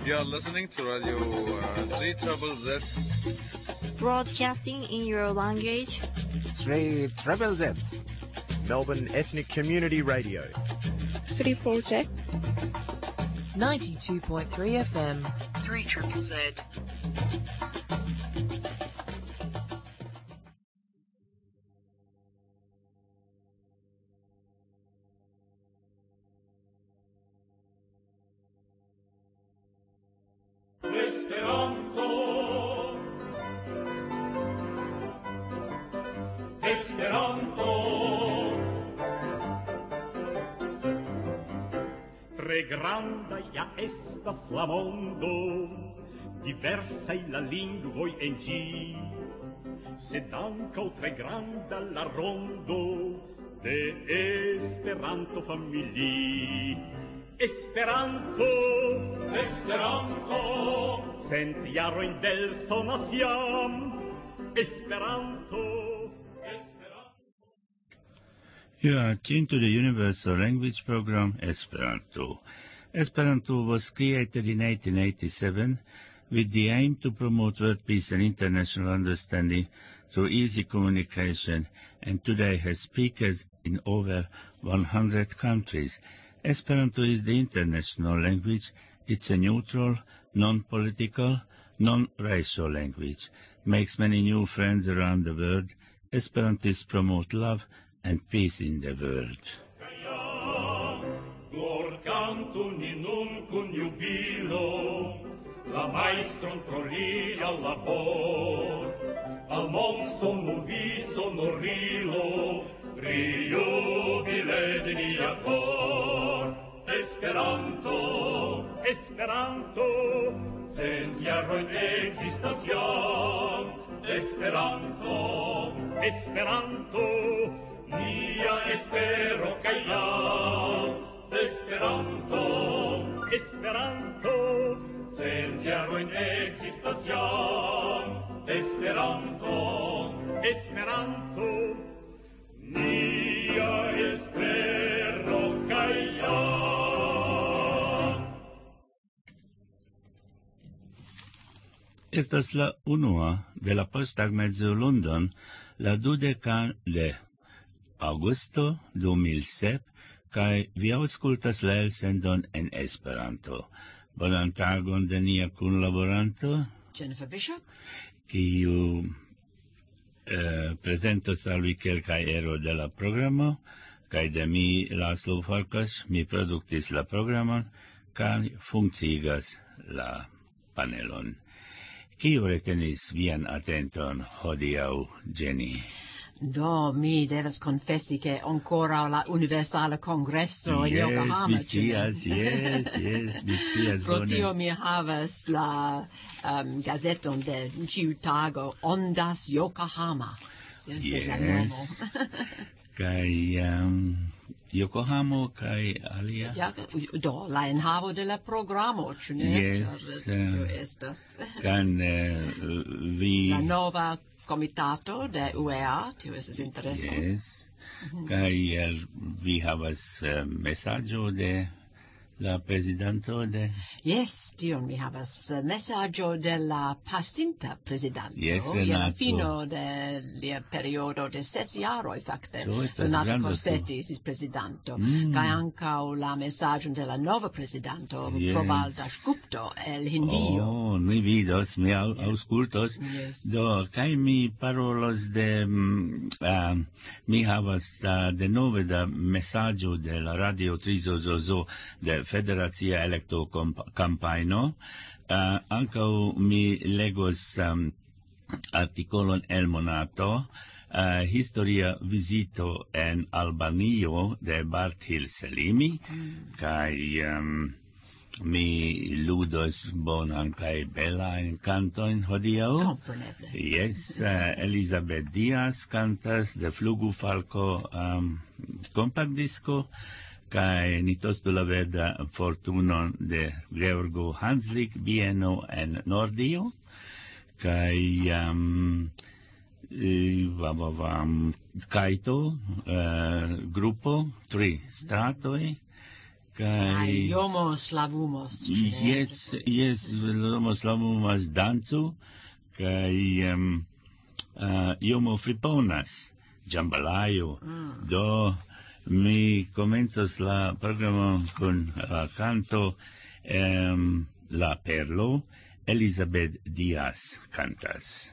You are listening to Radio 3 Trouble Z. Broadcasting in your language. 3 Triple Z. Melbourne Ethnic Community Radio. 3-4-Z. 92.3 FM. 3 Triple Z. Tre granda ja estas la mondo, diversaj la lingvoj en ĝi, sed ankaŭ tre granda la rondo de Esperanto-familii. Esperanto, Esperanto, cent jarojn delsonas jam. Esperanto. You are tuned to the Universal Language Program, Esperanto. Esperanto was created in 1887 with the aim to promote world peace and international understanding through easy communication, and today has speakers in over 100 countries. Esperanto is the international language. It's a neutral, non-political, non-racial language. Makes many new friends around the world. Esperantists promote love and peace in the world. Glor cantu ni nun cun jubilo, la maestron pro lia labor, al mon sonovi sonorilo, riubile de nia cor. Esperanto, Esperanto, cent jarojn ekzistas jam. Esperanto, Esperanto, nia espero kaj jam. Esperanto, Esperanto, cent jarojn ekzistas jam. Esperanto, Esperanto, nia espero kaj jam. Estas la unua de la posttagmezo London, la 20 de Augusto 2007, kaj vi aŭskultas la elsendon en Esperanto. Bonan tagon de nia kunlaboranto, Jennifer Bishop, kiu prezentos al vi kelkaj ero de la programo, kaj de mi, Laszlo Farkas, mi produktis la programon, kaj funkciigas la panelon. Kiu retenis vian atenton hodiaŭ, Jenny? Do, mi devas confessi che ancora la Universala Congresso in Yokohama. Yes, mi scias Pro bone. tio mi havas la gazeton de ciu tago Ondas Yokohama. Yes. La nomo. Kai Yokohamo kai alia. Ja, do, la enhavo de la programo, ĉu ne? Yes, Tio estas. Kan vi La nova comitato de UEA, tio estas interesa. Yes. Kai vi havas mesaĝo de la prezidanto de Yes, tion mi havas messaggio de la pasinta prezidanto. Yes, je la Renato. fino de lia periodo de 6 jaroj fakte. So, estas Renato granda Corsetti estis prezidanto. Mm. Kaj ankaŭ la mesaĝon de la nova prezidanto, Yes. Probal Dasgupto el Hindio. Oh, mi vidos, mi aŭskultos. Yes. Do, kaj mi parolos de mi havas de nove da mesaĝo de la Radio Trizozozo de Federacia Elekto Campaigno. Ankaŭ mi legos artikolon el Monato, historia vizito en Albanio de Barthil Selimi, kaj mi ludos bonan kaj belajn kantojn hodiaŭ. Kompreneble. Yes, Elizabeth Diaz cantas de Flugu Falco compact disco, kaj ni tostu la verda fortunon de Georgo Hanslik bieno en Nordio, kaj Kaito, gruppo, 3 stratoj, Kai Iomo slavumos. yes, lomos lamumas dancu, kai iomo friponas, jambalaya. Do mi comenzas la programa con la canto La Perlo, Elizabeth Diaz cantas.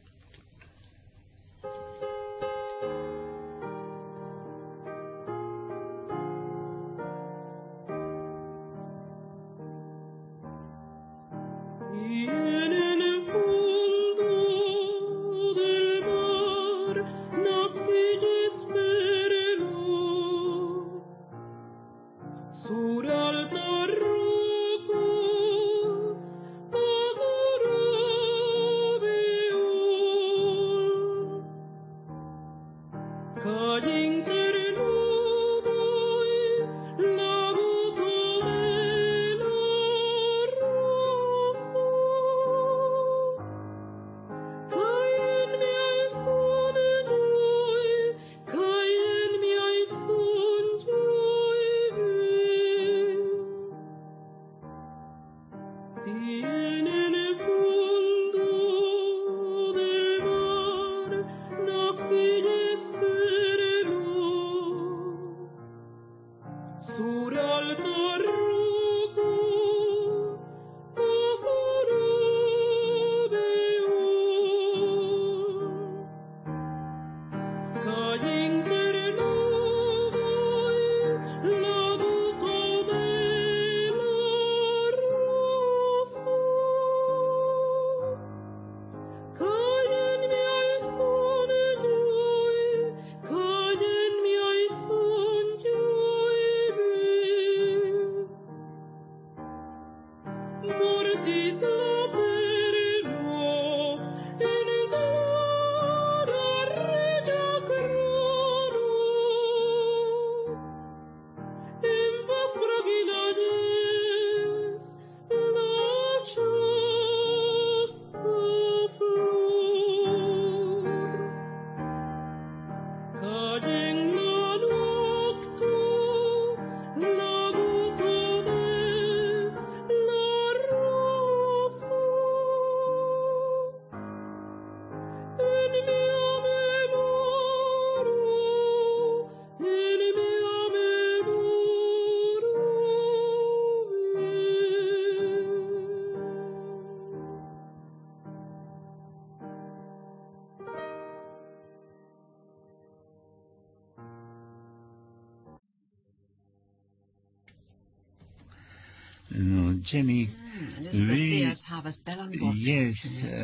No, Jenny, Elizabeth havas belan voĉon. Yes,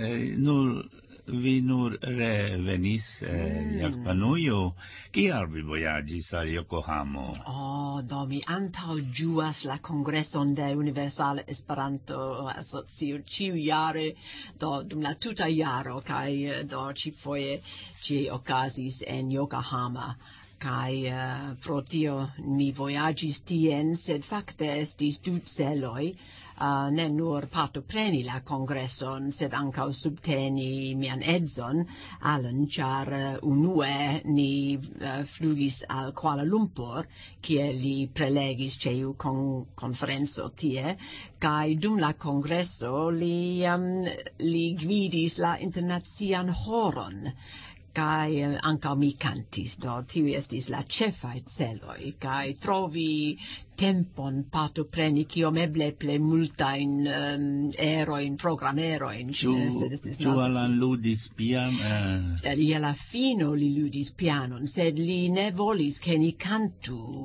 vi nur revenis Japanujo. Kial vi vojaĝis al Yokohamo? Do mi antaŭĝuas la kongreson de Universala Esperanto-Asocio ĉiujare, do dum la tuta jaro, kaj do ĉifoje ĝi okazis en Yokohama. Kai pro tio mi vojaĝis tien, sed fakte estis du celoj, ne nur partopreni la kongreson, sed ankaŭ subteni mian edzon, Alan, ĉar unue ni flugis al Kuala Lumpur, kie li prelegis ĉe iu konferenco tie, kaj dum la kongreso li gvidis la internacian horon. Kai ankaŭ mi kantis, do tiuj estis la ĉefaj celoj, kaj trovi tempon partopreni kiom eble plej multajn erojn, programerojn. Ĉu Alan ludis pianon? Je la fino li ludis pianon, sed li ne volis ke ni kantu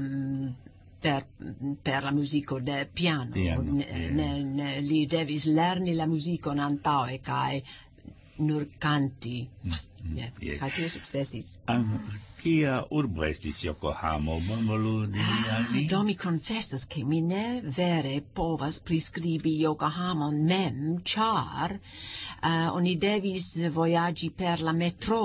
per la muziko de piano. Li devis lerni la muzikon antaŭe kaj nur canti. Kaj tio sukcesis. Kia urbo estis Yokohamo? Bonvolu diri al mi? Do mi konfesas ke mi ne vere povas priskribi Yokohamon mem, ĉar oni devis vojaĝi per la metro.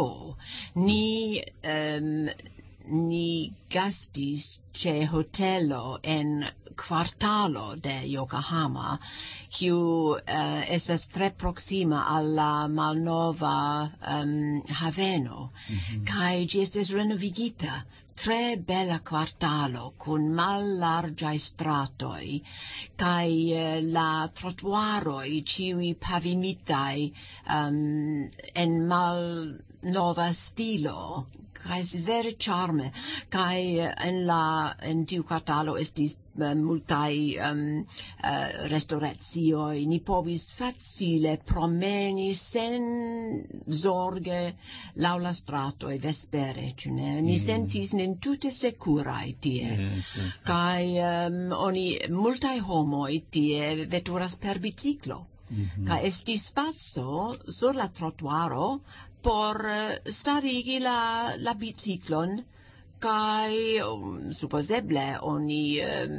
Ni gastis ĉe hotelo en quartalo de Yokohama, kiu estas tre proxima alla malnova haveno, kai ĝi estis renovigita. Tre bella quartalo con mallargiai stratoi, kai la trottoaroi ciui pavimitai en malnova stilo, kai vere charme, kai en tiu quartalo estis multai restaurazioi, ni povis facile promeni sen zorge lau la stratoi vespere, ni sentis nin tute securai tie, kai oni multai homoi tie veturas per biciclo, kai estis spazio sur la trottoaro por starigi la biciclon, kai supposeble oni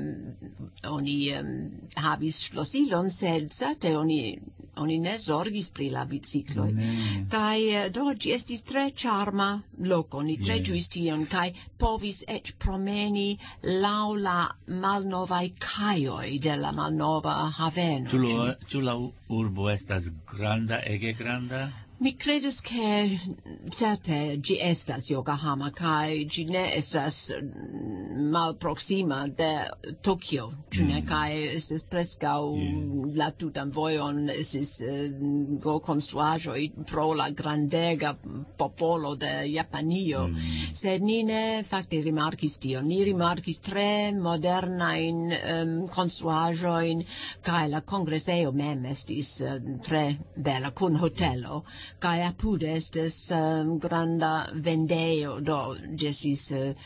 havis schlosilon, sed certe oni ne zorgis pri la biciclo. Kai do ĝi estis tre charma loko, ni tre ĝuis tion, kai povis eĉ promeni laŭ la malnovaj kajoj de la malnova haveno. Ĉu la urbo estas granda, ege granda? Mi credes che certe gi estas Yokohama, kai gi ne estas mal proxima de Tokyo, kai estis prescau la tutan vojon estis construaĵoj pro la grandega popolo de Japanio, sed ni ne fakte rimarkis tion. Ni rimarkis tre modernajn konstruaĵojn, kai la kongresejo mem estis tre bela kun hotelo. Kai apud estes granda vendeo, do ĝesis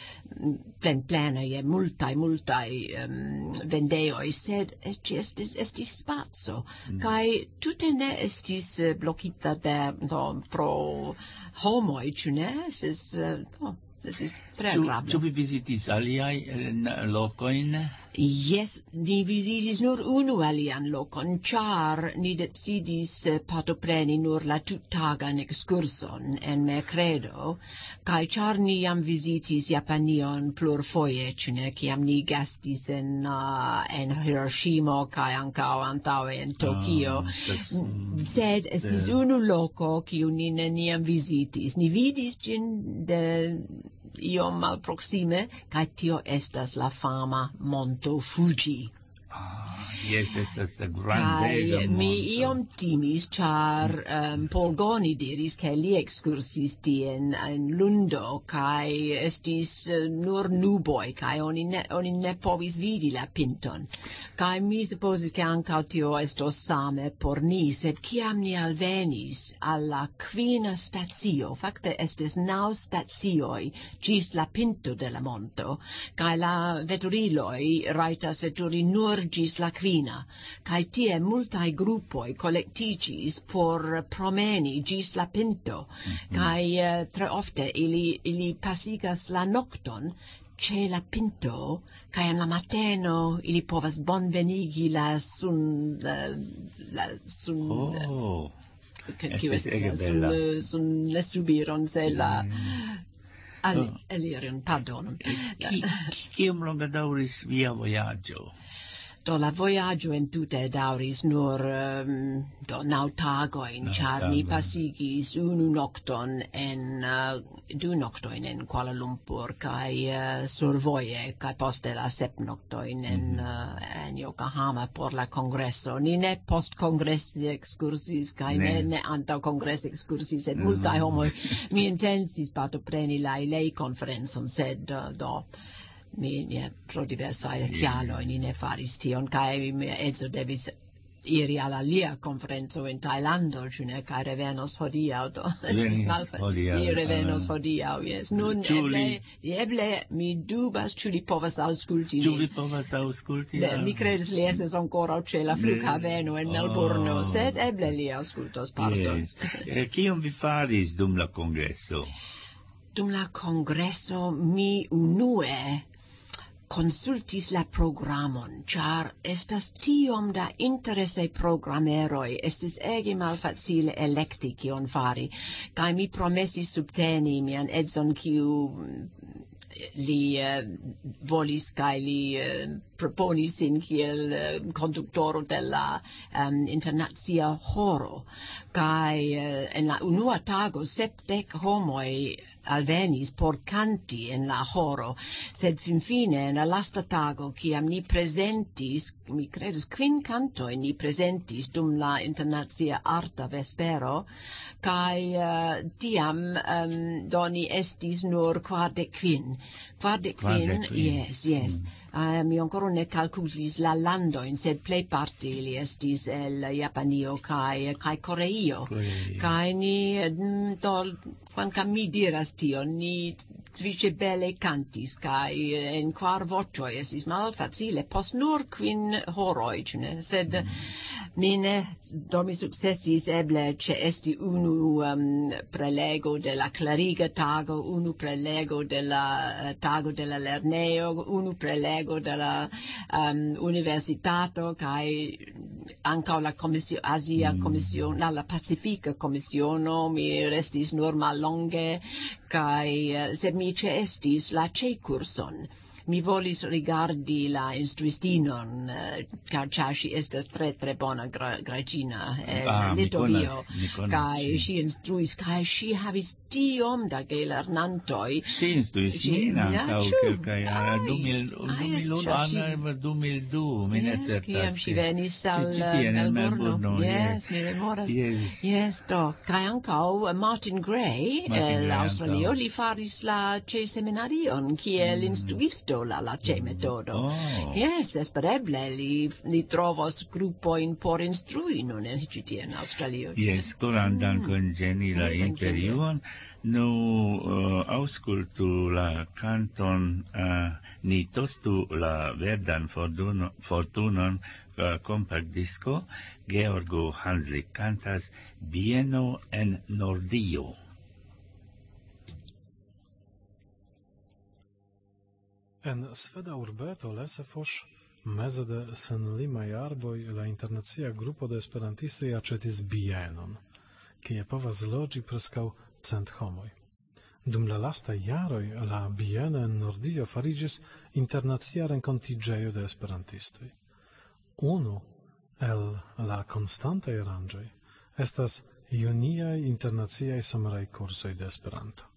plena je multaj vendeoj, sed estis spaco, kai tute ne estis blokita pro homoj, ĉu ne? Estis tre agrabla. Ĉu vi vizitis aliajn lokojn? Yes, ni visitis nur unu alian lokon, char ni decidis partopreni nur la tuttagan excurson en Mercredo, kai char ni jam visitis Japanion plurfoje, ĉune, kiam ni gastis en Hiroshima kai ankaŭ antaŭe en Tokio. Sed estis unu loko kiu ni neniam visitis. Ni vidis ĝin de iom malproxime, kai tio estas la fama monto Fuji. Yes, estas grandega monto. Mi iom timis, char Polgoni diris che li excursis tien en lundo, kai estis nur nuboi, kai oni ne povis vidi la pinton. Kai mi supposis che ankaŭ tio estos same por ni, sed kiam ni alvenis alla kvina stacio, fakte estis 9 stacioj ĝis la pinto de la monto, kai la veturiloj rajtas veturi nur ĝis la kvina, kai tie multaj grupoj kolektiĝis por promeni ĝis la pinto, kai tre ofte ili pasigas la nokton ĉe la pinto, kaj en la mateno ili povas bonvenigi la sun subiron se la aliron, pardon. Kiom longa daŭris via vojaĝo? Do la vojaĝo entute daŭris nur 9 tagojn, ĉar ni pasigis 2 noktojn en Kuala Lumpur kaj survoje, kaj poste la 7 noktojn en Yokohama por la kongreso. Ni ne post kongresi ekskursis kaj ne antaŭ kongresi ekskursis, sed multaj homoj mi intencis partopreni la konferencon, sed do pro diversaj kialoj ni ne faris tion, kaj mia edzo devis iri al alia konferenco en Tajlando, kaj revenos hodiaŭ, do estis malfacile. Revenos hodiaŭ, jes. Nun eble mi dubas, ĉu li povas aŭskulti. Ĉu vi povas aŭskulti? Mi kredas li estas ankoraŭ ĉe la flughaveno en Melburno, sed eble li aŭskultos, pardon. Kion vi faris dum la kongreso? Dum la kongreso mi unue consultis la programon, char estas tiom da interesaj programeroj, estis ege malfacile elekti kion fari, kaj mi promesis subteni mian edzon, kiu li volis kai li proponis sin kiel conductoro de la internazia horo kai en la unua tago 70 homoi alvenis por canti en la horo, sed finfine en la lasta tago kiam ni presentis, mi credas 5 cantoi ni presentis dum la internazia arta vespero, kai tiam doni estis nur 45, yes. Mi ancora ne calculis la landoin, sed plei parte li estis el Japanio kai Koreio. Kai ni quancam mi diras tio, ni trice bele cantis, kai en 4 voĉoj estis malfacile, post nur 5 horoj, sed mi ne mi sukcesis eble ĉeesti unu prelego de la klariga tago, unu prelego de la tago de la lernejo, unu prelego de la universitato, kai ankaŭ la komisio Azia komisiono, la Pacifika komisiono, mi restis nur mallonge, kai sed mi ĉeestis la ĉe-kurson. Mi volis rigardi la instruistinon, ĉar ŝi estas tre bona graĝina el Litovio, kaj ŝi instruis, kaj ŝi havis tiom da gelernantoj. Ŝi instruis min ankaŭ kelkaj jaroj, 2002, mi ne certas. Kiam ŝi venis al Melburno. Yes, mi memoras. Yes, do. Kaj ankaŭ Martin Gray, el Aŭstralio, li faris la ĉe-seminarion kiel instruisto la ĉe-metodo. Yes, espereble li trovos grupojn por instrui nun en ĉi tie en Aŭstralio. Yes, koran dankon ĝeni la intervjuon. Nu aŭskultu la kanton Ni tostu la verdan fortunon compact disco. Georgo Hanslik kantas Bieno en Nordio. En sveda urbeto Lesefos meze de senlimaj arboj la internacia grupo de esperantistoj aĉetis bienon, kie povas loĝi preskaŭ 100 homoj. Dum la lastaj jaroj la bieno en Nordio fariĝis internacia renkontiĝejo de esperantistoj. Unu el la konstantaj aranĝoj estas juniaj internaciaj someraj kursoj de Esperanto.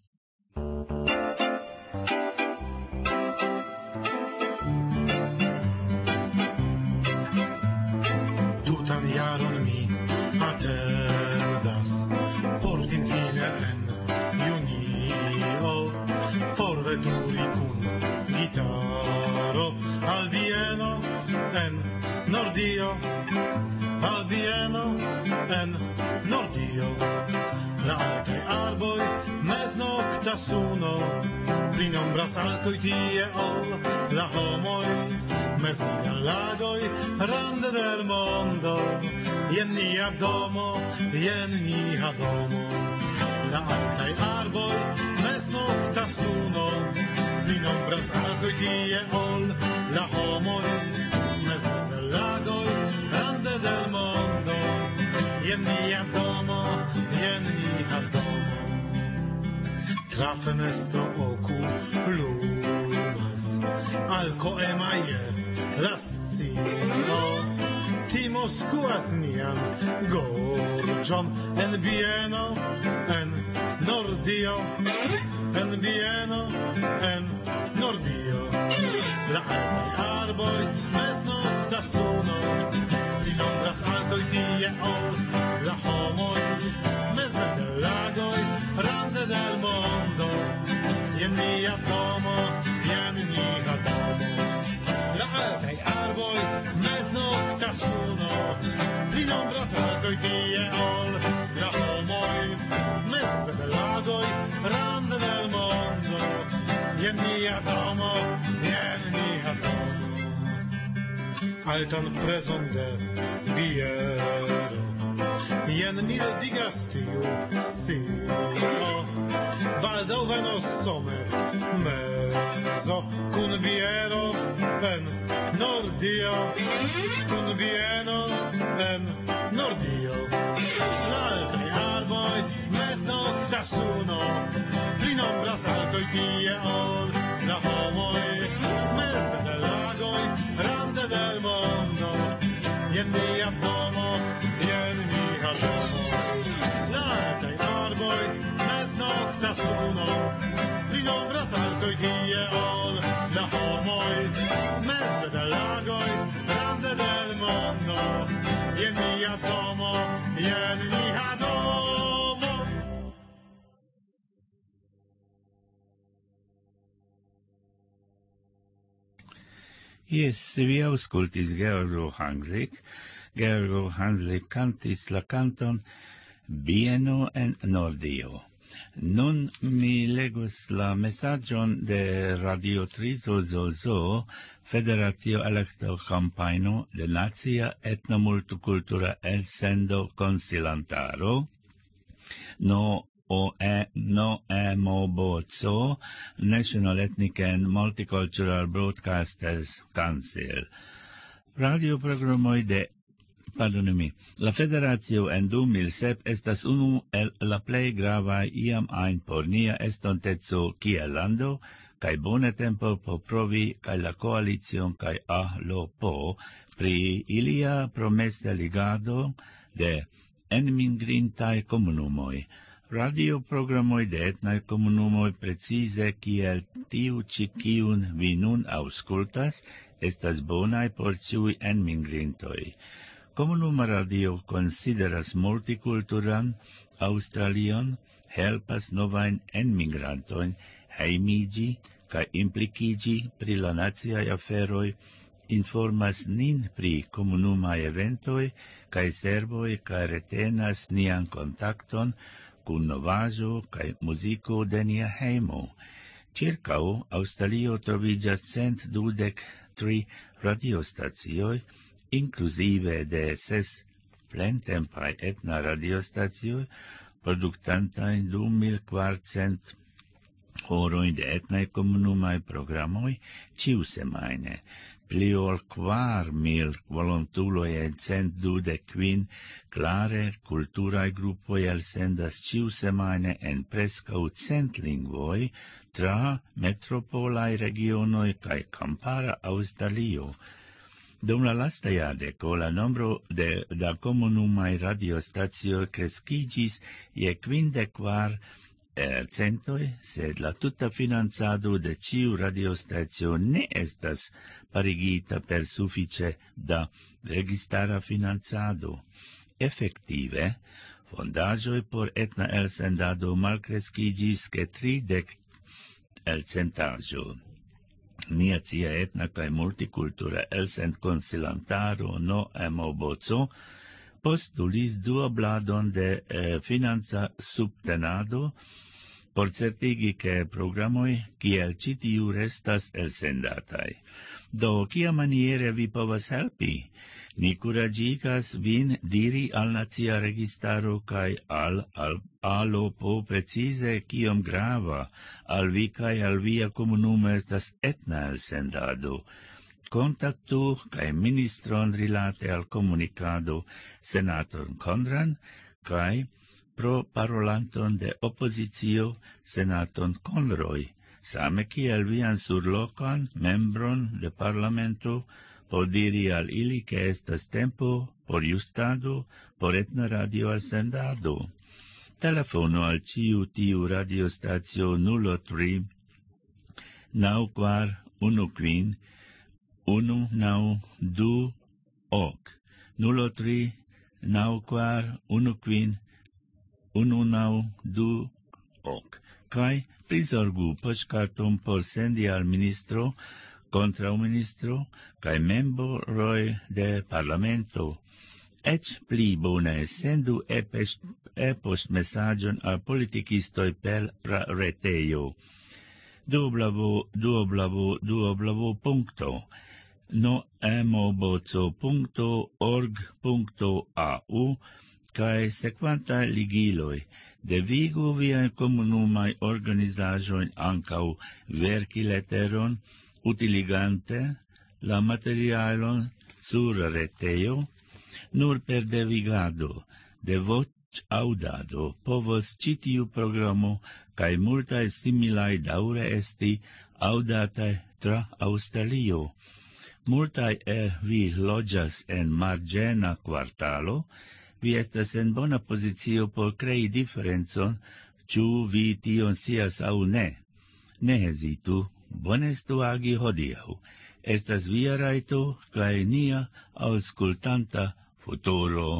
Jaron mi atendas por finfine en junio forveturi kun gitaro al Bieno en Nordio, al Bieno en Nordio. La altaj arboj meznokta suno plinombras alkoj tie ol la homoj. Mezina lagoj rande del mondo, jen nia domo, jen nia domo. La altaj arboj meznokta suno plinombras alkoj tie ol la homoj. Mezina lagoj rande del mondo, jen nia domo, jen nia domo. Tra fenestro okulumas alko emaje lascino, timo skuas nian gorĝon en Bieno, en Nordio, en Bieno, en Nordio. La altaj arboj meznokta suno plinombras alkoj tie ol la homoj. Meze de lagoj rande del mondo, jen nia domo, jen nia domo. La altaj arboj meznokta suno plinombras alkoj tie ol la homoj. Meze de lagoj rande del mondo, jen nia domo, jen nia domo. Altan prezon de biero jen mildigas tiu stilo. Baldaŭ venos somer mezo kun biero en Nordio, kun bieno en Nordio. La altaj arboj meznokta suno plinombras alkoj tie ol la la homoi, mese del lagoi, rande del mondo, jen mia domo, jen mia domo. Lataj arboj, mez nocta suno, ridombras alcoi tie ol, la homoi, mese del lagoi, rande del mondo, jen mia domo, jen mia domo. Yes, vi auscultis Georgo Hanslik. Georgo Hanslik cantis la canton Bieno en Nordio. Nun mi legos la messagion de Radio Trizozozo, Federatio Electo Campaino de Nazia Etnomulticultura Elsendo Consilantaro, no MOBOZO, National Ethnic and Multicultural Broadcasters Council. Radio programoi de la Federatio en 2007 estas unu el la plej gravaj iam ajn por nia estonteco kiel lando, kaj bone tempo por provi kaj la koalicion kaj ALOPO pri ilia promesa ligado de enmigrintaj komunumoj. Radio-programoj de etnaj komunumoj precize kiel tiu ĉi kiun vi nun aŭskultas estas bonaj por ĉiuj enmigrintoj. Komunuma radio konsideras multikulturan Aŭstralion, helpas novajn enmigrantojn hejmiĝi kaj implikiĝi pri la naciaj aferoj, informas nin pri komunumaj eventoj kaj servoj kaj retenas nian kontakton kun novaĵo kaj muziko de nia hejmo. Ĉirkaŭ Aŭstralio troviĝas 123 radiostacioj, inclusive de 6 plentempaj etna radiostacioj, produktantaj 2400 horojn de etnaj komunumaj programoj ĉiusemajne. Pli ol 4000 volontuloj en 125 klare kulturaj grupoj elsendas ĉiusemajne en preskaŭ 100 lingvoj tra metropolaj regionoj kaj kampara Aŭstralio. Dum la lasta jardeko la nombro da komunumaj radiostacioj kreskiĝis je 54%, sed la tuta financado de ĉiu radiostacio ne estas parigita per sufiĉe da registara financado. Efektive, fondaĵoj por etna elsendado malkreskiĝis ke 30%. Nacia etna kaj multikultura elsendkonsilantaro no MOBOZO postulis duobladon de financa subtenado por certigi ke programoj kiel ĉi tiu restas elsendataj. Do kiamaniere vi povas helpi? Ni kuraĝigas vin diri al nacia registaro kaj al ALOPO precize kiom grava al vi kaj al via komunumo estas etna elsendado. Kontaktu kaj ministron rilate al komunikado senator Kondran kaj pro parolanton de opozicio senaton Conroy, same kiel vian surlokan membron de parlamento por diri al ili ke estas tempo por justado por etna radio elsendado. Telefono al ĉiu tiu radiostacio 03 9415 192 ok 03 9415 192 ok kaj prizorgu poŝkarton por sendi al ministro, kontraŭministro kaj membroj de parlamento. Eĉ pli bone sendu e-poŝtmesaĝon al politikistoj per retejo www.nomobozo.org.au kaj sekvantaj ligiloj. Devigu viajn komunumaj organizaĵojn ankaŭ verki leteron utiligante la materialon sur retejo. Nur per devigado de voĉaŭdado povos ĉi tiu programo kaj multaj similaj daŭre esti aŭdataj tra Aŭstralio. Multaj vi loĝas en marĝena kvartalo, vi estas en bona pozicio por krei diferencon, ĉu vi tion scias aŭ ne. Ne hezitu, bonestu agi hodiaŭ. Estas via rajto kaj nia aŭskultanta futuro.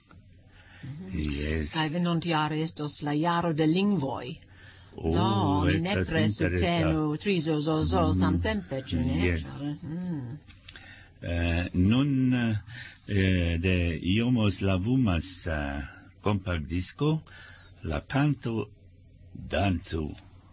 Yes. Kaj venontjare estos la jaro de lingvoj. Do, ni nepre subtenu trizozozo samtempe, ĉu ne? Yes. Nun de Iomo Slavumas compact disco, la canto Dancu.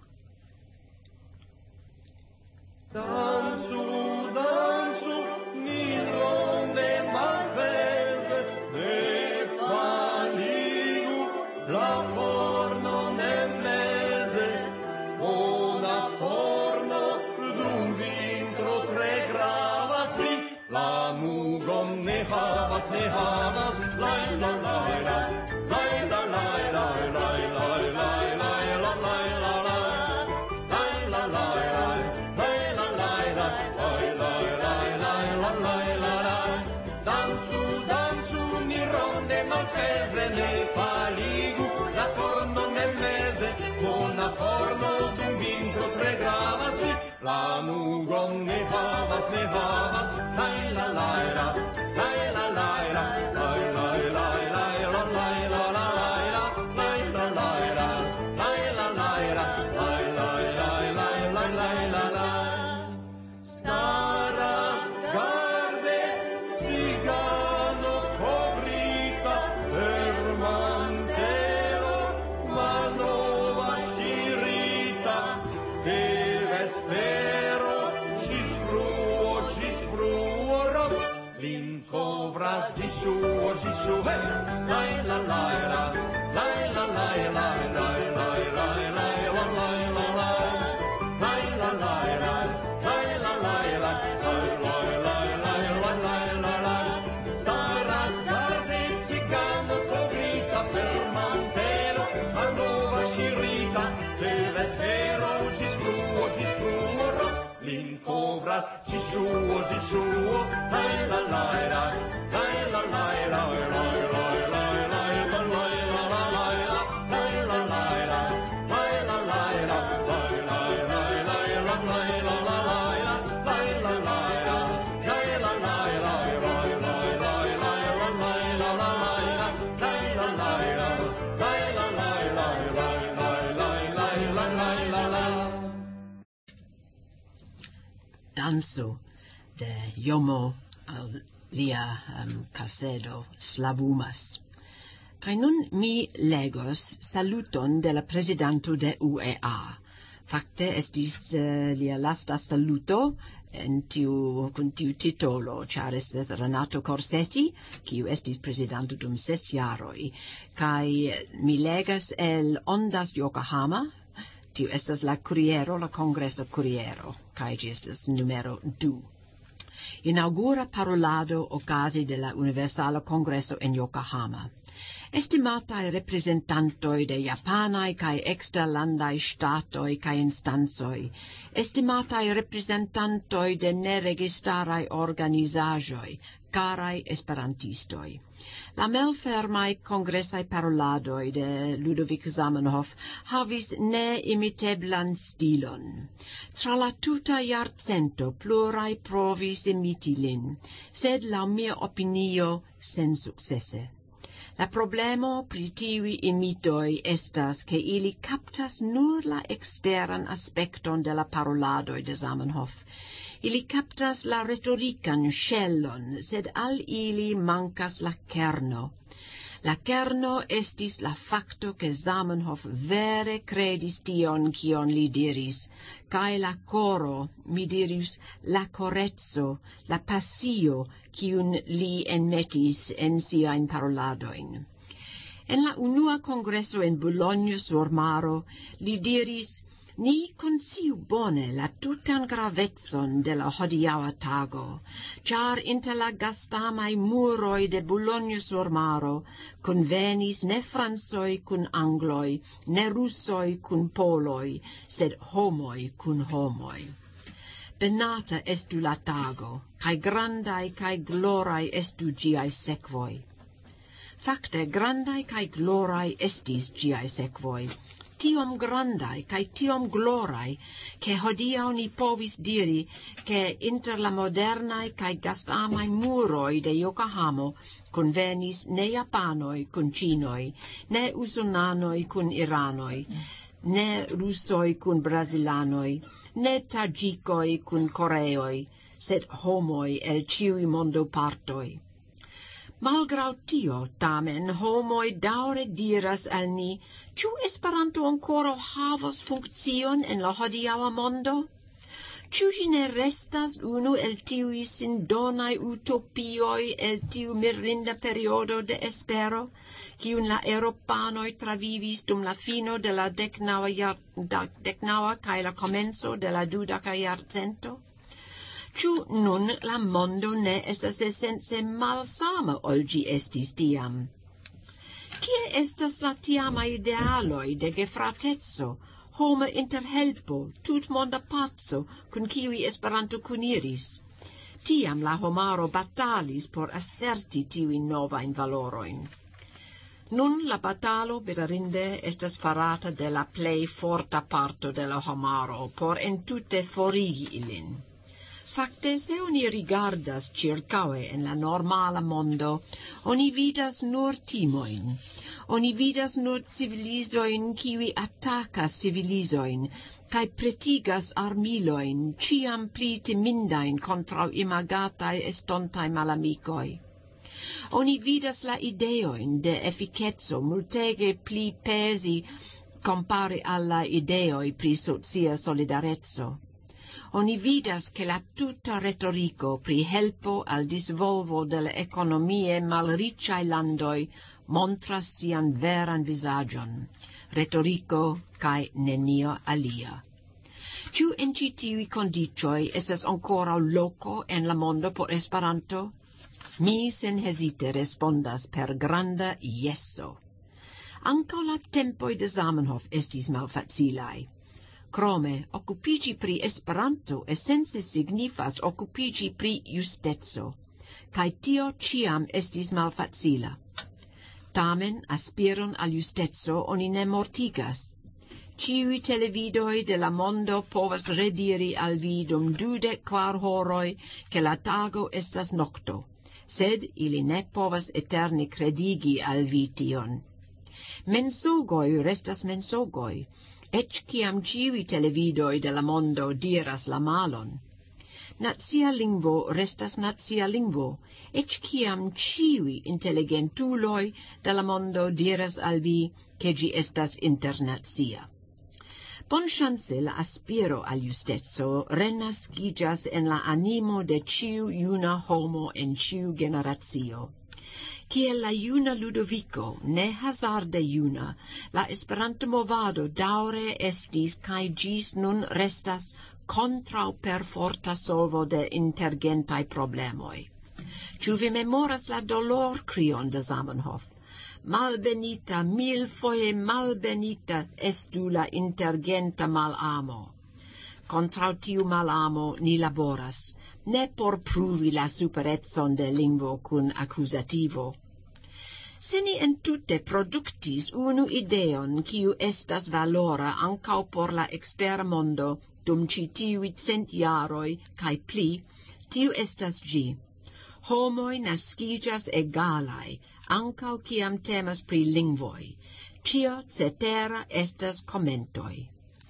Dancu, dancu, ni ronde malveze, ne faligu la forno nel mese, una forno dum vintro tre gravas vi, la mugom ne havas, lai la lai la, lai la lai la, lai lai lai lai la lai la la, lai la lai la. Danzu, ni ronde maltese, ne faligu la corno nel mese, una forno d'un vintro tre gravas vi, la nugon ne havas, lai la laira, lai la laira, lai lai lai lai la lai la la laira, lai la laira, lai la laira, lai lai lai lai lai lai la la. Staras garde, cigano covrita per mantelo, malnova scirita, e vespero ci spruo ros, l'incovras di suo, lai la laira, lai la laira, lai lai lai lai la lai la lai, lai la laira, lai la laira, lai lai lai lai la lai la lai. Staras garde cigano covrita per mantelo, malnova scirita, te vespero ci spruo ros, l'incovras ci suo, lai la laira, lai la laira, lai lai lai lai la lai la la laira, lai la laira, lai la laira, lai lai lai lai la lai la la laira, lai la laira, lai la laira, lai lai lai lai la lai la la laira, lai la laira, lai la laira, lai lai lai lai la lai la la. Danzu de Iomo lia casedo Slavumas. Kaj nun mi legos saluton de la prezidanto de UEA. Fakte estis lia lasta saluto en kun tiu titolo, ĉar estas Renato Corsetti, kiu estis prezidanto dum 6 jaroj. Kaj mi legas el Ondas Yokohama, tiu estas la kuriero, la kongreso kuriero, kaj ĝi estas numero 2. Inaugura parolado ocasi de la Universala Congreso en Yokohama. Estimatai representantoi de japanai kai exterlandai statoi kai instansoi, estimatai representantoi de neregistarai organizajoi, carai esperantistoi. La malfermai congressai paroladoi de Ludovic Zamenhof havis ne imiteblan stilon. Tra la tuta jarcento plurai provis imiti lin, sed la mia opinio sen successe. La problemo pri tiui imitoi estas che ili captas nur la exteran aspecton de la paroladoi de Zamenhof. Ili captas la retorican shellon, sed al ili mancas la kerno. La kerno estis la facto che Zamenhof vere credis tion kion li diris, cae la coro, mi diris, la corezzo, la passio, kiun li enmetis en siain paroladoin. En la unua congresso en Bologna sur Maro, li diris, ni consiu bone la tutan gravetson de la hodiaŭa tago, ĉar inter la gastamaj muroj de Bologna sur Maro kunvenis ne francoj kun angloj, ne rusoj kun poloj, sed homoj kun homoj. benata estu la tago, kai grandai kai glorai estu giai sekvoi. Fakte grandai kai glorai estis giai sekvoi, tiom grandai kai tiom glorai, che hodiaŭ ni povis diri, che inter la modernai kai gastamai muroi de Yokohamo convenis ne japanoi kun cinoi, ne usonanoi kun iranoi, ne russoi kun brasilanoi, ne tagikoi kun koreoi, sed homoi el ciui mondo partoi. Malgrau tio, tamen, homoi daure diras al ni, ciu Esperanto ancora havos funkcion en la hodiaŭa mondo? Ciu ĝi ne restas unu el tiuj sindonaj utopioj el tiu mirinda periodo de espero, kiun la eŭropanoj travivis dum la fino de la deknaŭa kaj la komenco de la 20. jarcento? Ciu nun la mondo ne estas esence malsama ol ĝi estis tiam? Kie estas la tiamaj idealoj de gefrateco, homa interhelpo, tutmonda paco, kun kiuj Esperanto kuniris? Tiam la homaro batalis por asserti tiujn novajn valorojn. Nun la batalo bedarinde estas farata de la plej forta parto de la homaro por entute forigi ilin. Fakte, se oni rigardas circaue en la normala mondo, oni vidas nur timoin. Oni vidas nur civilizoin kiui attacas civilizoin, kai pretigas armiloin, ciam pli timindain kontraŭ imagatai estontai malamikoi. Oni vidas la ideoin de efficezo multege pli pesi compare alla ideoi pri socia solidarezzo. Oni vidas che la tuta retorico pri helpo al disvolvo de la economie malricai landoi montras sian veran visagion, retorico cae nenio alia. Ciu en ci tiui condicioi estas ancora loco en la mondo por Esperanto? Mi sen hesite respondas per granda yeso. Ankaŭ la tempoi de Zamenhof estis malfacilai. Krome, occupigi pri Esperanto essence signifas occupigi pri justeco, kai tio ciam estis malfacila. Tamen, aspiron al justeco oni ne mortigas. Ciui televidoi de la mondo povas rediri al vi dum 24 horoi che la tago estas nocto, sed ili ne povas eterne credigi al vi tion. Mensogoi restas mensogoi, ec ciam ciui televidoi de la mondo diras la malon. Nacia lingvo restas nacia lingvo, ec ciam ciui intelligentuloi de la mondo diras al vi che gi estas internacia. Bonŝance la aspiro al justeco renaskiĝas en la animo de ciu juna homo en ciu generacio. Kiel la juna Ludovico, ne hazarde juna, la Esperanto movado daŭre estis kaj ĝis nun restas kontraŭ perforta solvo de intergentaj problemoj. Ĉu vi memoras la dolorkrion de Zamenhof? Malbenita, milfoje malbenita estu la intergenta malamo. Contrau tiu malamo ni laboras, ne por pruvi la superezzon de lingvo kun accusativo. Se ni entute productis unu ideon kiu estas valora ancau por la exter mondo dum ci tiui 100 jaroi kai pli, tiu estas gi. Homoi nascigas egalai, ancau ciam temas pri lingvoi. Cio cetera estas commentoi.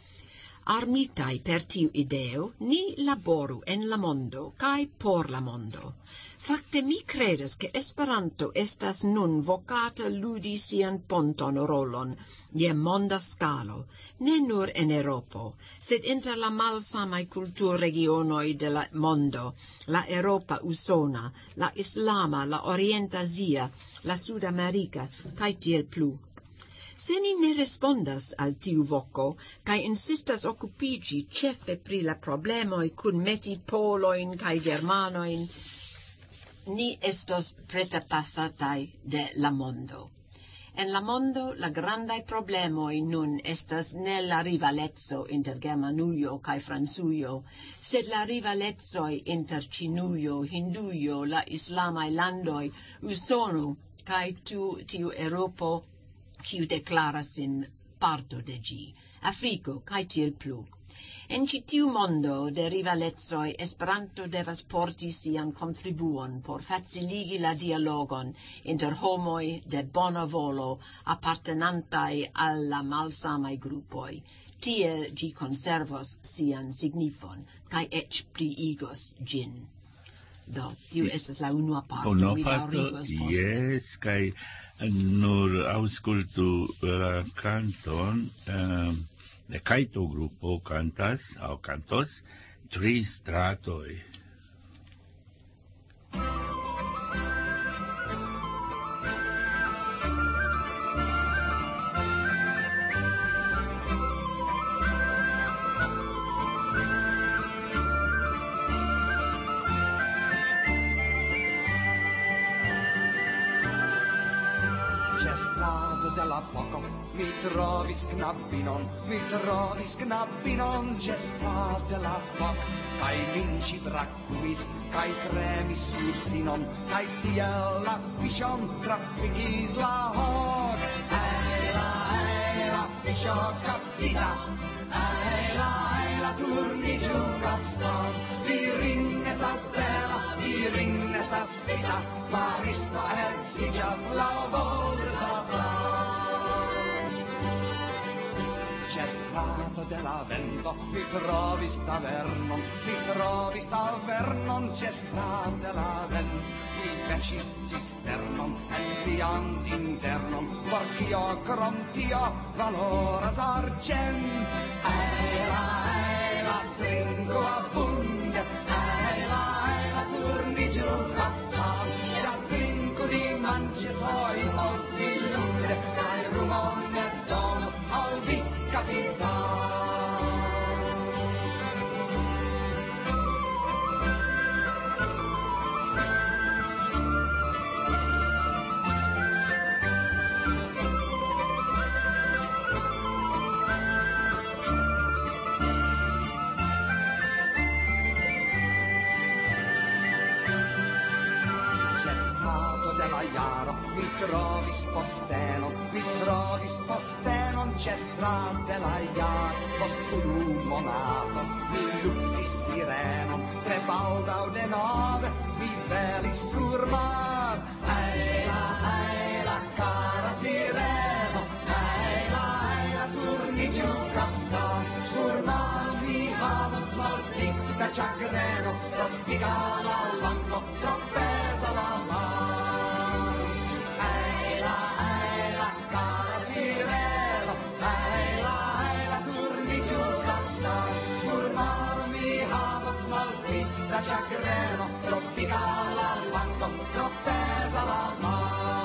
Armitai per tiu ideo, ni laboru en la mondo, cae por la mondo. Fakte mi credas che Esperanto estas nun vocata ludi sian ponton rolon, je monda scalo, ne nur en Europo, sed inter la malsamai kulturregionoi de la mondo, la Europa usona, la Islama, la Orientasia, la Sudamerica, cae tiel plu. Se ni ne respondas al tiu voco, cae insistas occupigi cefe pri la problemoi cun meti poloin cae germanoin, ni estos pretapasatai de la mondo. En la mondo la grandai problemoi nun estas ne la rivalezzo inter Germanujo kaj Francujo, sed la rivalezoi inter Cinujo, Hindujo, la islamai landoi, Usono kaj tiu Europo kiu deklaras sin parto de ĝi, Afriko kaj tiel plu. En ĉi tiu mondo de rivalezoj, Esperanto devas porti sian kontribuon por faciligi la dialogon inter homoj de bona volo apartenantaj al la malsamaj grupoj. Tiel ĝi konservos sian signifon kaj eĉ pliigos ĝin. Do, tiu estas la unua parto. Mi daŭrigos poste. Yes, kaj nur aŭskultu la kanton. De Kaito grupo cantos Tri stratoi. Della foco mi trovis knabbinon c'è strada la foc kai vinci tracuis kai premis sur sinon kai tiel la fischon trafficis la hoc la fischo capita la turni giù capstan virin estas bella virin estas vita maristo erzijas la vol de Satan. C'è strato della vento, mi trovis tavernon, c'è strato della vento, mi vecis cisternon, en viand internon, por kio krom tio valoras argent. La trinco abunde, la turni giù capstan, la trinco di mance soi os vilunde, cae rumone donos al vi capitan. Mi trovis postenon c'è strada la iar, post unu monato, mi luktis sirenon, tre baldau de nove, mi velis sur mar. La cara sireno, la turni giù capstan, sur mar mi havas malpicta ĉagreno, tropicala lango, trop pesa la mar. Da chagreno, tropicala l'acqua, troppo pesa la mano.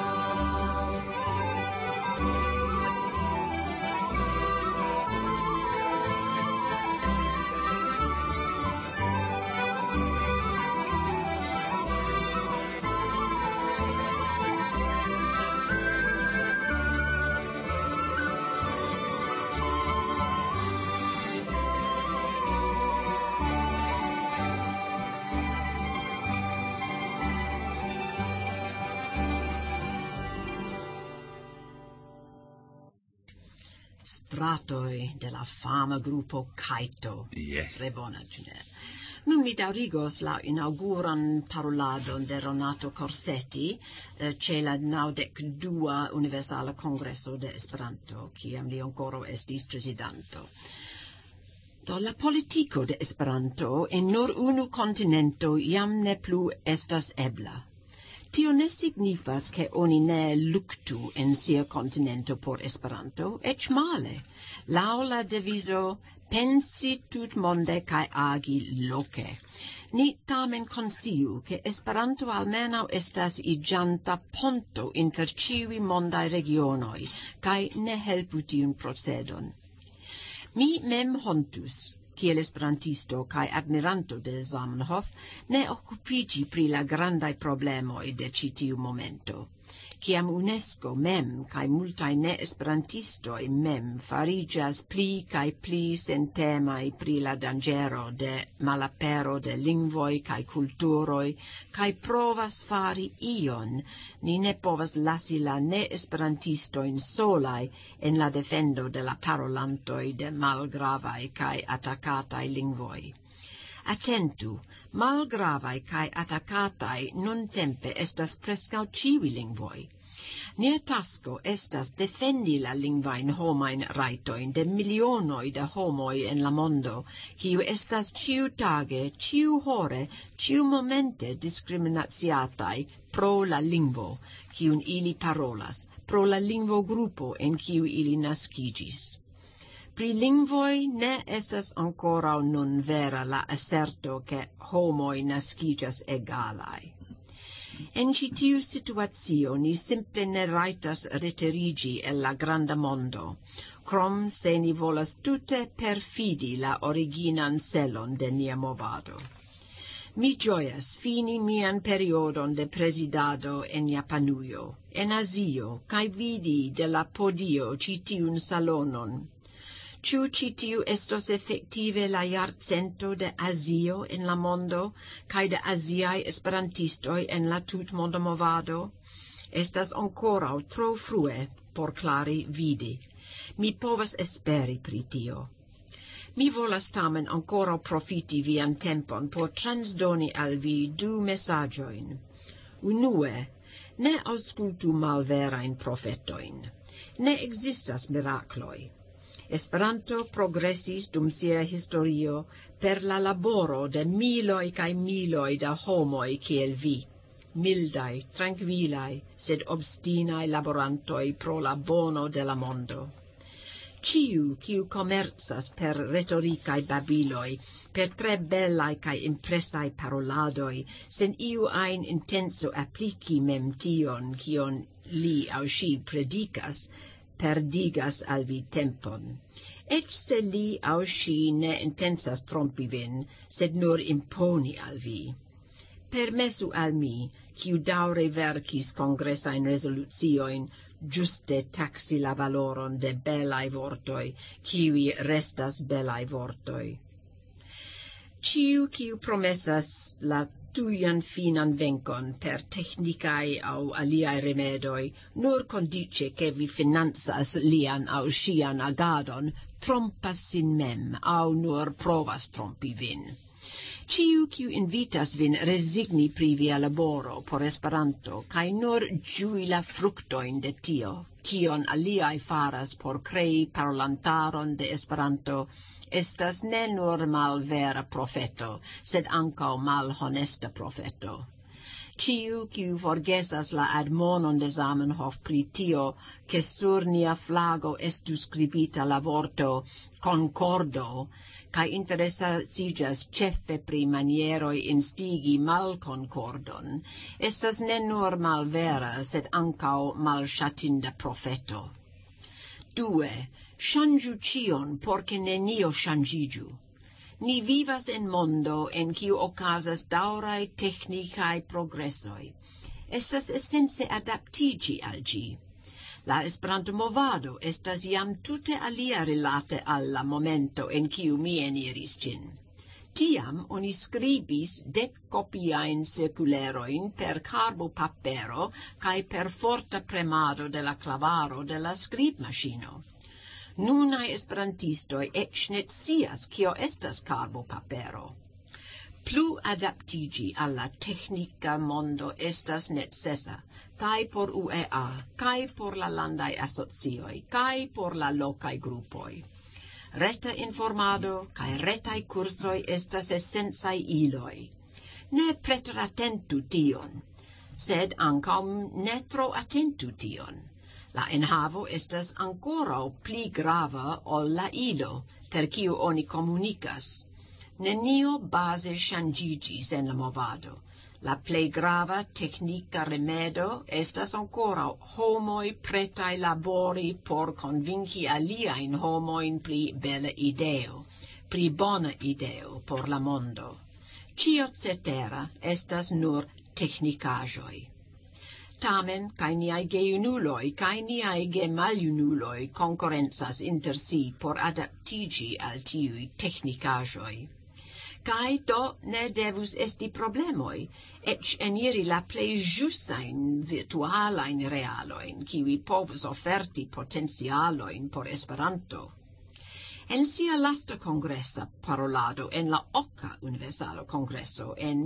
Stratoi de la fama gruppo Kaito. Yes. Tre bona, Ginelle. Nun mi daŭrigos la inauguran paroladon de Renato Corsetti ĉe la 92 Universala Kongreso de Esperanto, kiam li ankoraŭ estis prezidanto. Do la politiko de Esperanto en nur unu kontinento jam ne plu estas ebla. Tio ne signifas che oni ne luktu en sia continento por Esperanto, ec male, laŭ la devizo pensi tutmonde kaj agi loke. Ni tamen konsiu, che Esperanto almenaŭ estas iĝanta ponto inter ĉiuj mondaj regionoj, kaj ne helpu tiun procedon. Mi mem hontus, kiel esperantisto kaj admiranto de Zamenhof, ne okupiĝi pri la grandaj problemoj de ĉi tiu momento. Kiam UNESCO mem kaj multaj ne-esperantistoj mem fariĝas pli kaj pli sentemaj pri la danĝero de malapero de lingvoj kaj kulturoj kaj provas fari ion, ni ne povas lasi la ne-esperantistojn solaj en la defendo de la parolantoj de malgravaj kaj atakataj lingvoj. Attentu, malgravaj kaj atakataj nuntempe estas preskaŭ ĉiuj lingvoj. Nia tasko estas defendi la lingvajn homajn rajtojn de milionoj da homoj en la mondo, kiu estas ĉiutage, ĉiuhore, ĉiumomente diskriminaciataj pro la lingvo, kiun ili parolas, pro la lingvogrupo en kiu ili naskiĝis. Pri lingvoj ne estas ankoraŭ nun vera la aserto ke homoj naskiĝas egalaj. En ĉi tiu situacio ni simple ne rajtas retiriĝi el la granda mondo, krom se ni volas tute perfidi la originan celon de nia movado. Mi ĝojas fini mian periodon de prezidado en Japanujo, en Azio, kaj vidi de la podio ĉi tiun salonon. Ĉu ĉi tiu estos efektive la jarcento de Azio en la mondo kaj de aziaj esperantistoj en la tutmonda movado? Estas ankoraŭ tro frue por klare vidi. Mi povas esperi pri tio. Mi volas tamen ankoraŭ profiti vian tempon por transdoni al vi du mesaĝojn. Unue, ne aŭskultu malverajn profetojn. Ne ekzistas mirakloj. Esperanto progresis dum sia historio per la laboro de miloj kaj miloj da homoj kiel vi, mildaj, trankvilaj, sed obstinaj laborantoj pro la bono de la mondo. Ĉiu, kiu komercas per retorikaj babiloj, per tre belaj kaj impresaj paroladoj, sen iu ajn intenco apliki mem tion, kion li aŭ ŝi predikas, perdigas al vi tempon. Ec se li aŭ ŝi ne intensas trompi vin, sed nur imponi al vi. Permesu al mi, kiu daŭre verkis kongresajn rezoluciojn, ĝuste taksi la valoron de belaj vortoj, kiuj restas belaj vortoj. Ĉiu, kiu promesas la tujan finan venkon per teknikaj aŭ aliaj rimedoj, nur kondiĉe ke vi financas lian aŭ ŝian agadon, trompas sin mem aŭ nur provas trompi vin. Ĉiu, kiu invitas vin rezigni pri via laboro por Esperanto kaj nur ĝui la fruktojn de tio, kion aliaj faras por krei parolantaron de Esperanto, estas ne nur malvera profeto, sed ankaŭ malhonesta profeto. Ĉiu, kiu forgesas la admonon de Zamenhof pri tio, ke sur nia flago estu skribita la vorto konkordo, kaj interesiĝas ĉefe pri manieroj instigi malkonkordon, estas ne nur malvera, sed ankaŭ malŝatinda profeto. Due, ŝanĝu ĉion, por ke nenio ŝanĝiĝu. Ni vivas en mondo en kiu okazas daŭraj teknikaj progresoj. Estas esence adaptiĝi al ĝi. La Esperanto-movado estas jam tute alia rilate al la momento en kiu mi eniris ĝin. Tiam oni skribis 10 kopiajn cirkulerojn per karbopapero kaj per forta premado de la klavaro de la skribmaŝino. Nunaj esperantistoj eĉ ne scias kio estas karbopapero. Plu adaptiĝi al la teknika mondo estas necesa, kaj por UEA, kaj por la landaj asocioj, kaj por la lokaj grupoj. Reta informado kaj retaj kursoj estas esencaj iloj. Ne preteratentu tion, sed ankaŭ ne tro atentu tion. La enhavo estas ankoraŭ pli grava ol la ilo, per kiu oni komunikas. Nenio baze ŝanĝiĝis en la movado. La plej grava teknika rimedo estas ankoraŭ homoj pretaj labori por konvinki aliajn homojn pri bela ideo, pri bona ideo por la mondo. Cio cetera estas nur technicaĵoj. Tamen, kaj niaj gejunuloj kaj niaj gemaljunuloj konkurencas inter si por adaptiĝi al tiuj technicaĵoj. Kaj do ne devus esti problemoj, eĉ eniri la plej ĵusajn virtualajn realojn, kiuj povus oferti potencialojn por Esperanto. En sia lasta kongresa parolado en la Oka Universala Kongreso en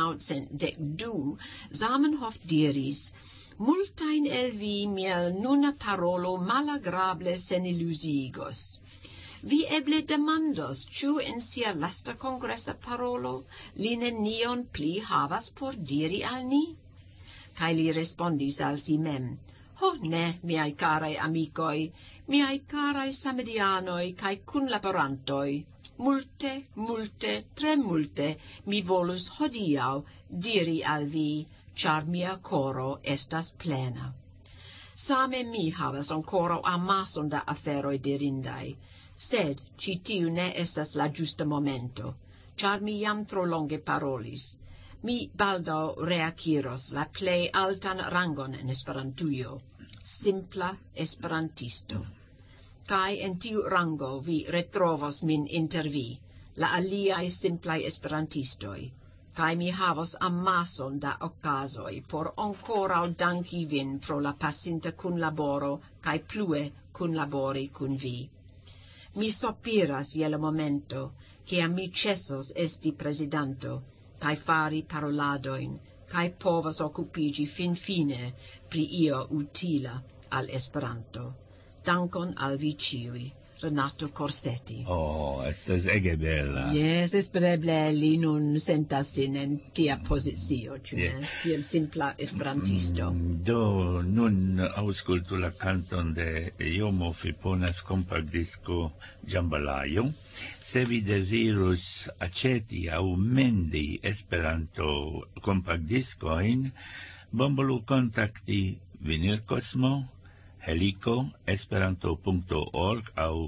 1912, Zamenhof diris: multajn el vi mia nuna parolo malagrable seniluziigos. Vi eble demandos, ĉu en sia lasta kongresa parolo li nenion pli havas por diri al ni? Kaj li respondis al si mem: ho ne, miaj karaj amikoj, miaj karaj samedianoj kaj kunlaborantoj, multe, tre multe mi volus hodiaŭ diri al vi, ĉar mia koro estas plena. Same mi havas ankoraŭ amason da aferoj dirindaj, sed ci tiu ne estas la ĝusta momento, ĉar mi jam tro longe parolis. Mi baldaŭ reakiros la plej altan rangon en Esperantujo, simpla esperantisto. Kaj en tiu rango vi retrovos min inter vi, la aliaj simplaj esperantistoj, kaj mi havos amason da okazoj por ankoraŭ danki vin pro la pasinta kunlaboro kaj plue kunlabori kun vi. Mi sopiras je la momento, kiam mi ĉesos esti prezidanto, kaj fari paroladojn, kaj povas okupiĝi finfine pri io utila al Esperanto. Dankon al vi ĉiuj. Renato Corsetti. Oh, estas ege bella. Yes, espereble li nun sentas sin en tia pozicio, ĉu ne? Kiel simpla esperantisto. Do nun aŭskultu la kanton de Jomo Friponas kompaktdisko Ĝambalajo. Se vi dezirus aĉeti aŭ mendi Esperanto kompaktdiskojn, bonvolu kontakti Vinilkosmo, Helico, esperanto.org au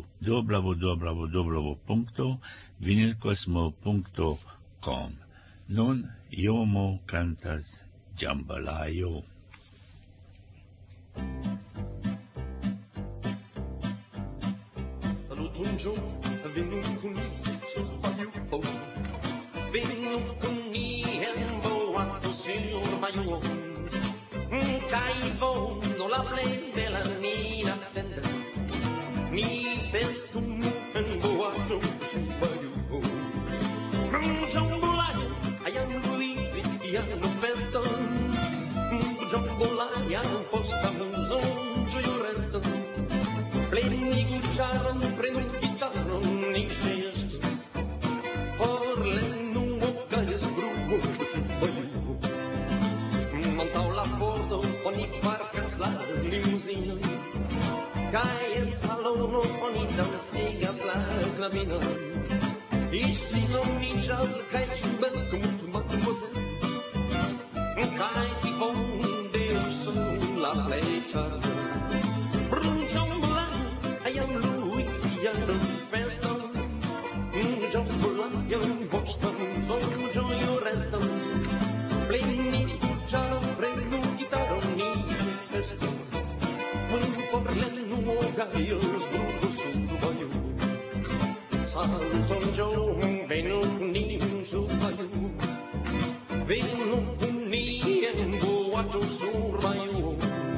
www.vinilkosmo.com. Nun Jomo cantas Ĝambalajo. Salutunĝo, venu kun ni sur Fajuo. Venu kun ni en boato, sinjor major. Kaj vono la plej bela nin atendas. Ni festu en boato sur Fajuo. Ĝambalajo, jam Luizi, jam feston. Ĝambalajo, posta muzo, ĝojo reston. Plenigu ĉaron, prenu gitaron, ni ĉeestos. Por lenuo kaj bruo sur Fajuo. Antaŭ la pordo oni parkas la limuzinon, kaj en salono oni dansigas la knabinon. Ŝi nomiĝas kaj ĉu mademoiselle, kaj vivonde sur la plej ĉarma. Ĝambalajo, jam Luizi, jam feston. Ĝambalajo, posta muzo, ĝojo reston. Plenigu ĉaron, prenu gitaron, ni ĉeestos. For lenuo gajos bruo sur Fajuo. Saluton Joe, venu kun ni sur Fajuo. Venu kun ni en boato sur Fajuo.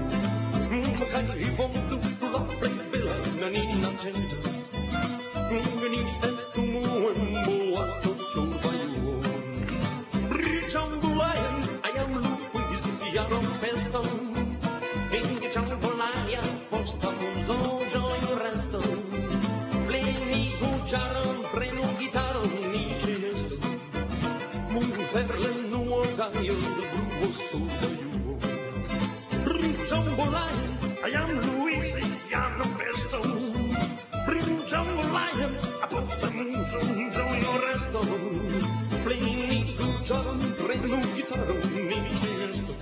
Kaj volu la plej bela nin atendas. Ni festu en boato sur Fajuo. Ĝambalajo, jam Luizi, jam feston. Ĝambalajo, posta muzo, ĝojo reston. Plenigu ĉaron, prenu gitaron, ni ĉeestos. Per lenuo gajos bruo sur Fajuo. Ĝambalajo, jam Luizi, jam feston. Ĝambalajo, posta muzo, ĝojo reston. Plenigu ĉaron, prenu gitaron, ni ĉeestos.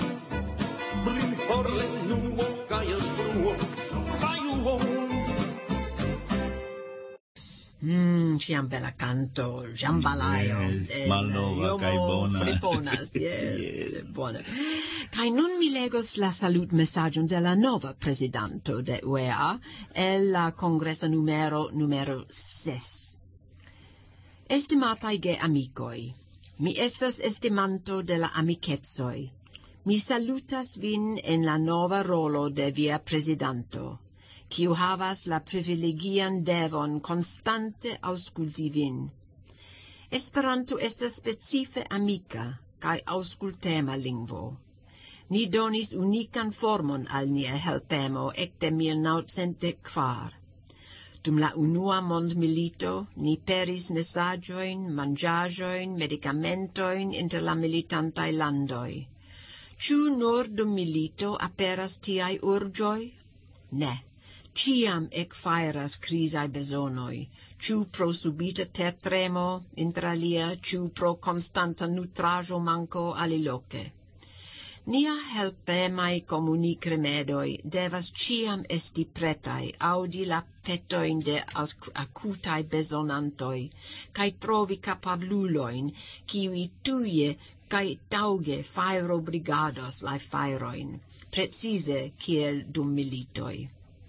For lenuo gajos bruo sur Fajuo. ciam bella canto, Jambalaya, malnova kaj bona. Friponas, yes, bone. Kai nun mi legos la salut messagion de la nova presidanto de UEA, el la congresa numero 6. Estimatai ge amicoi, mi estas estimanto de la amicetsoi. Mi salutas vin en la nova rolo de via presidanto, kiu havas la privilegian devon constante auskulti vin. Esperanto estas specife amica kaj auskultema lingvo. Ni donis unikan formon al nia helpemo ekde 1904. Dum la unua mondmilito, ni peris mesaĝojn, manĝaĵojn, medikamentojn inter la militantaj landoj. Ĉu nur dum milito aperas tiaj urĝoj? Ne. Ciam ekfairas crisai besonoi, ciu pro subita tertremo, intralia, ciu pro constanta nutrajo manco aliloque. Nia helpemai comunic remedoi devas ciam esti pretai audi la petoin de acutai besonantoi, cae trovi capabluloin, kiwi tuie cae tauge fairo brigados lai fairoin, precise kiel dum militoi.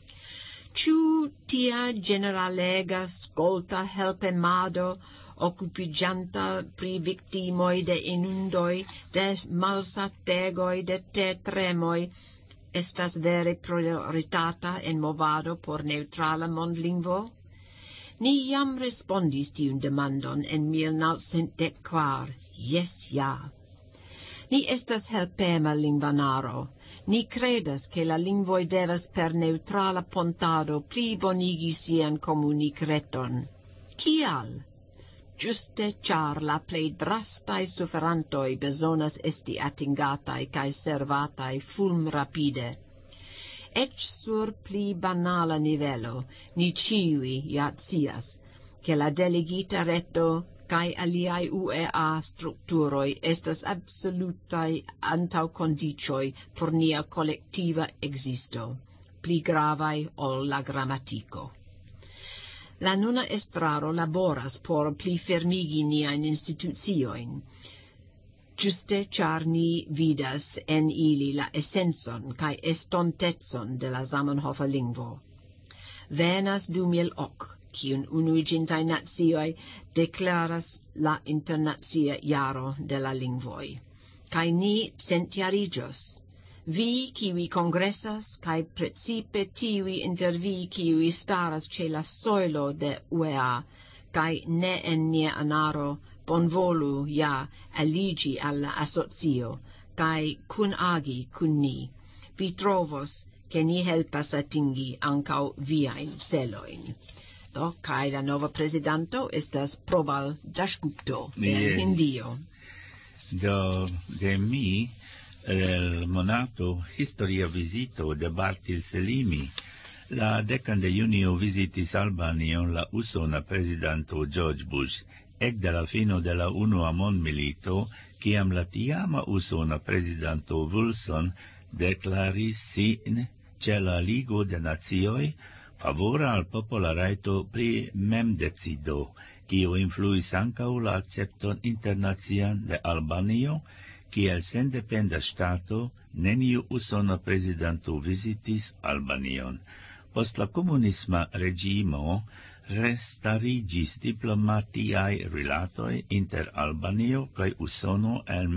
Ciu tia generalega scolta helpemado occupigianta pri victimoi de inundoi, de malsategoi, de tertremoi, estas vere prioritata en movado por neutrala mondlingvo? Ni jam respondis tiun demandon en 1904, yes, ja. Ni estas helpema lingvanaro. Ni credas che la lingvoi devas per neutrala pontado plibonigi sian comunicreton. Kial? Giuste char la plei drastai suferantoi besonas esti atingatai cae servatai fulm rapide. Ec sur pli banala nivelo, ni ciui scias, che la delegita reto cae aliai UEA strukturoi estas absolutai antaŭkondicioj por nia kolektiva existo, pli gravaj ol la gramatiko. La nuna estraro laboras por pli fermigi niajn instituciojn, ĝuste ĉar ni vidas en ili la esencon kaj estontecon de la Zamenhofa lingvo. Venas 2008, kiun Unuiĝintaj Nacioj deklaras la internacia jaro de la lingvoj. Kaj ni centjariĝos. Vi, kiuj kongresas, kaj precipe tiuj inter vi, kiuj staras ĉe la sojlo de UEA, kaj ne en nia anaro, bonvolu ja aliĝi al la asocio, kaj kunagi kun ni. Vi trovos, ke ni helpas atingi ankaŭ viajn celojn. Do, kai la nova presidanto estas Probal Dasgupto en Hindio. Do, de mi, el monato historia visito de Bartil Selimi, la 10 de junio visitis Albanion la usona presidanto George Bush, ekde la fino de la unua mondmilito, kiam la tiama usona presidanto Wilson deklaris sin ĉe la Ligo de Nacioj favora al popola rajto pri memdecido, kiu influis ankaŭ la akcepton internacian de Albanio, kiel sendependa ŝtato neniu usona prezidanto vizitis Albanion. Post la komunisma reĝimo restariĝis diplomatiaj rilatoj inter Albanio kaj Usono en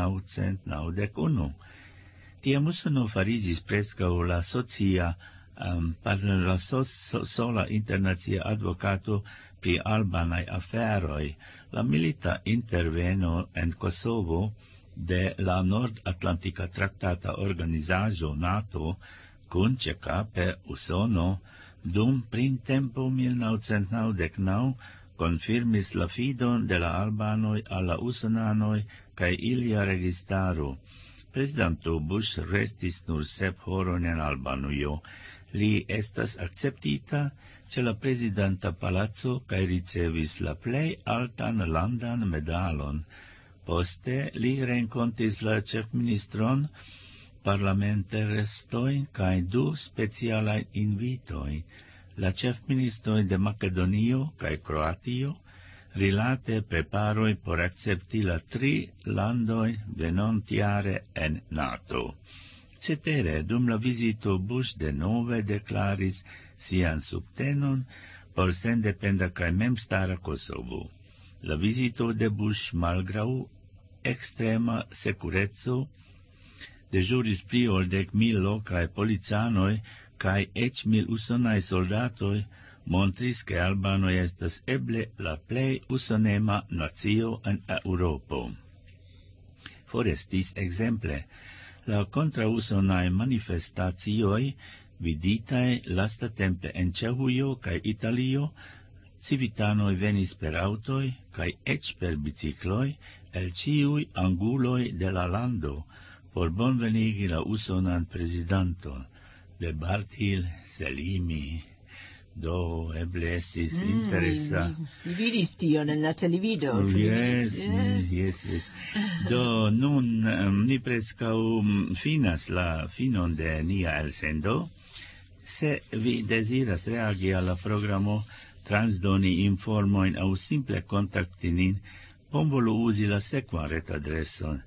1991. Tiam Usono fariĝis preskaŭ la socia la sola internacia advocato pri albanaj aferoj. La milita interveno en Kosovo de la Nord-Atlantika Traktata Organizaĵo NATO kun ĉekape Usono dum printempo 1999 konfirmis la fidon de la albanoj al la usonanoj kaj ilia registaro. Prezidanto Bush restis nur 7 horojn en Albanujo. Li estas akceptita ĉe la prezidanta palaco kaj ricevis la plej altan landan medalon. Poste li renkontis la ĉefministron, parlamentarestojn kaj 2 specialajn invitojn. la ĉefministroj de Makedonio kaj Kroatio rilate preparoj por akcepti la 3 landoj venontjare en NATO. Cetere, dum la vizito Bush denove deklaris sian subtenon por sendependa kaj memstara Kosovo. La vizito de Bush malgraŭ ekstrema sekureco deĵuris pli ol 10,000 lokaj policanoj kaj eĉ 1,000 usonaj soldatoj montris ke albanoj estas eble la plej usonema nacio en Eŭropo. Forestis ekzemple la kontraŭusonaj manifestacioj viditaj lastatempe en Ĉeĥujo kaj Italio. Civitanoj venis per aŭtoj kaj eĉ per bicikloj el ĉiuj anguloj de la lando por bonvenigi la usonan prezidanton de Bartil Selimi. Do eble estis interesa. Mi vidis tion en la televido. Yes. Do nun ni preskaŭ finas la finon de nia elsendo. Se vi deziras reagi al la programo, transdoni informojn aŭ simple kontakti nin, bonvolu uzi la sekvan retadreson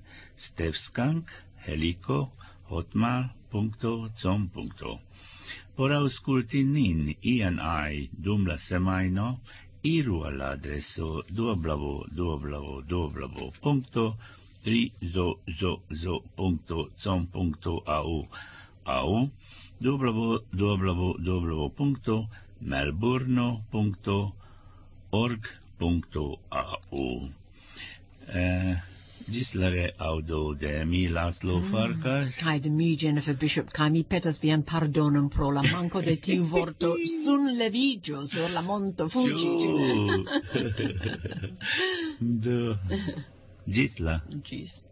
stevskank@hotmail.com. Por aŭskulti nin ian aj dum la semajno, iru al la adreso www.trizozozo.com.au aŭ www.melburno.org.au. Gis la reaudo de mi Laszlo Farkas. Kai de mi Jennifer Bishop, kai mi petas vian pardonon pro la manco de tiu vorto sunlevigio sur la monto Fuji. Do, gis la. Gis.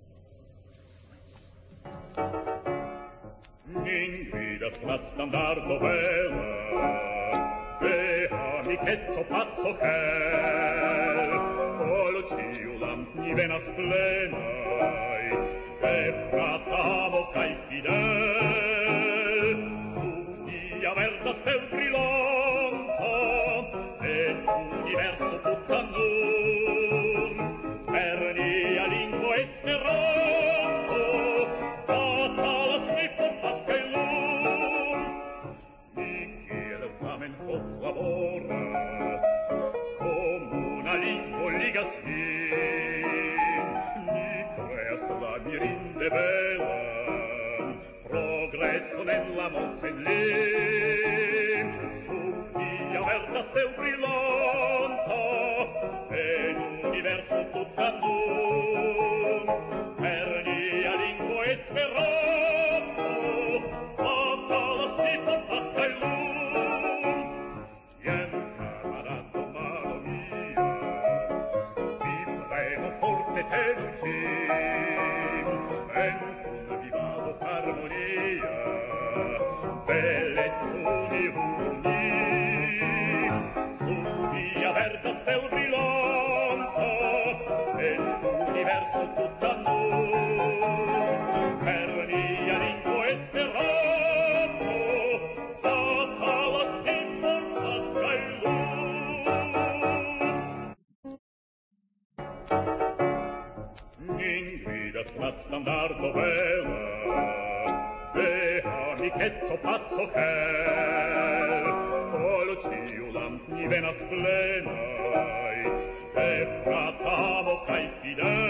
Nin gridas la standardo bella, e amichetzo pazzo chel, olo ciu lamp ni venas plenai, e fratamo cae fidel, sub via verda stel brillanta, et universo puttandum, per nia lingua esperanto, batalas mi pompas cae lum, ni kiel samen hoc laboras, comuna lingua ligas vin, ni creas la mirinde belan, progresso nella monsen lin, sub via verda stel brillanta, ed universo tuttandum, per nia lingua esperanto, batalas mi pompas cae lum, ien camarado mano mia, vi premo forte te lucim, en cum vivado harmonia, bellezuni uni, sub via verda stel brillanta, ed universo tuttandum, per nia lingua esperanto, batalas mi portas cae lum. Nin gridas la standardo bella, e amichetzo pazzo chel, olo ciu lamp ni venas plenai, e fratamo cae fidel,